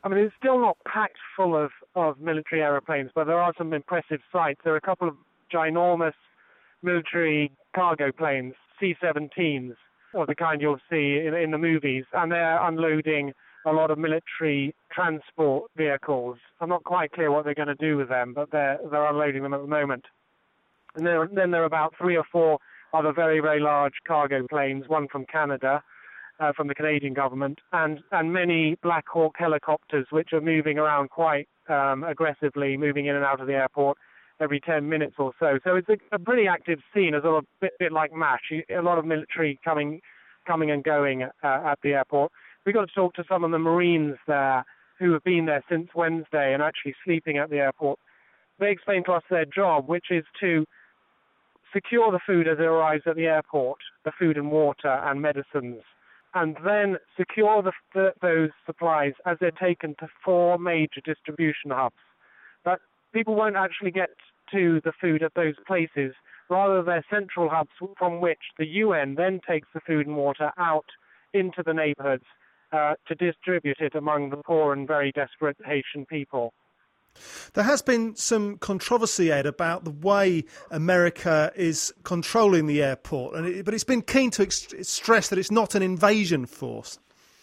I mean, it's still not packed full of military aeroplanes, but there are some impressive sights. There are a couple of ginormous military cargo planes, C-17s, of the kind you'll see in the movies, and they're unloading a lot of military transport vehicles. I'm not quite clear what they're going to do with them, but they're unloading them at the moment. And then there are about 3 or 4 other very, very large cargo planes, one from Canada, from the Canadian government, and many Black Hawk helicopters, which are moving around quite aggressively, moving in and out of the airport every 10 minutes or so. So it's a pretty active scene, a sort of bit like MASH. A lot of military coming and going at the airport. We got to talk to some of the Marines there who have been there since Wednesday and actually sleeping at the airport. They explained to us their job, which is to secure the food as it arrives at the airport, the food and water and medicines, and then secure those supplies as they're taken to 4 major distribution hubs. But people won't actually get to the food at those places. Rather, they're central hubs from which the UN then takes the food and water out into the neighborhoods to distribute it among the poor and very desperate Haitian people. There has been some controversy, Ed, about the way America is controlling the airport, but it's been keen to stress that it's not an invasion force.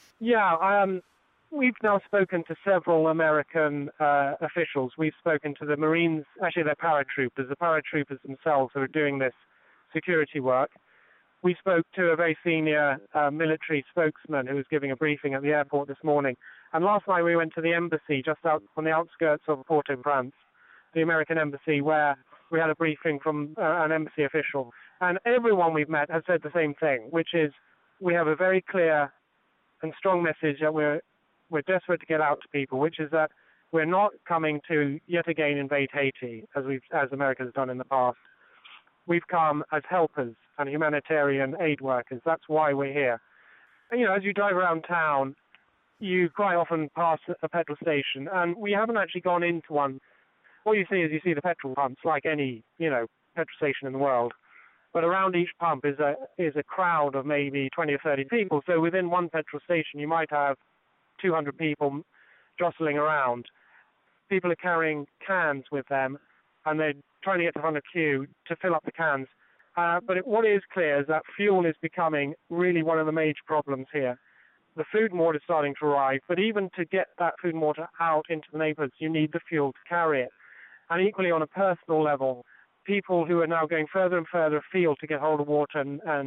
Yeah, we've now spoken to several American officials. We've spoken to the Marines, actually they're paratroopers, the paratroopers themselves who are doing this security work. We spoke to a very senior military spokesman who was giving a briefing at the airport this morning. And last night we went to the embassy just out on the outskirts of Port-au-Prince, the American embassy, where we had a briefing from an embassy official. And everyone we've met has said the same thing, which is we have a very clear and strong message that we're desperate to get out to people, which is that we're not coming to yet again invade Haiti, as America has done in the past. We've come as helpers and humanitarian aid workers. That's why we're here. And, as you drive around town, you quite often pass a petrol station, and we haven't actually gone into one. What you see is the petrol pumps, like any, petrol station in the world. But around each pump is a crowd of maybe 20 or 30 people. So within one petrol station, you might have 200 people jostling around. People are carrying cans with them, and they're trying to get to the front of the queue to fill up the cans. But what is clear is that fuel is becoming really one of the major problems here. The food and water is starting to arrive, but even to get that food and water out into the neighborhoods, you need the fuel to carry it. And equally on a personal level, people who are now going further and further afield to get hold of water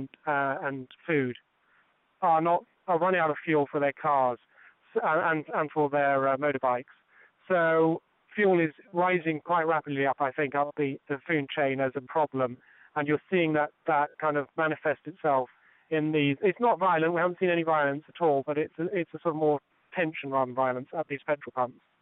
and food are running out of fuel for their cars and for their motorbikes. So fuel is rising quite rapidly up the food chain as a problem, and you're seeing that kind of manifest itself in these. It's not violent. We haven't seen any violence at all, but it's a sort of more tension rather than violence at these petrol pumps.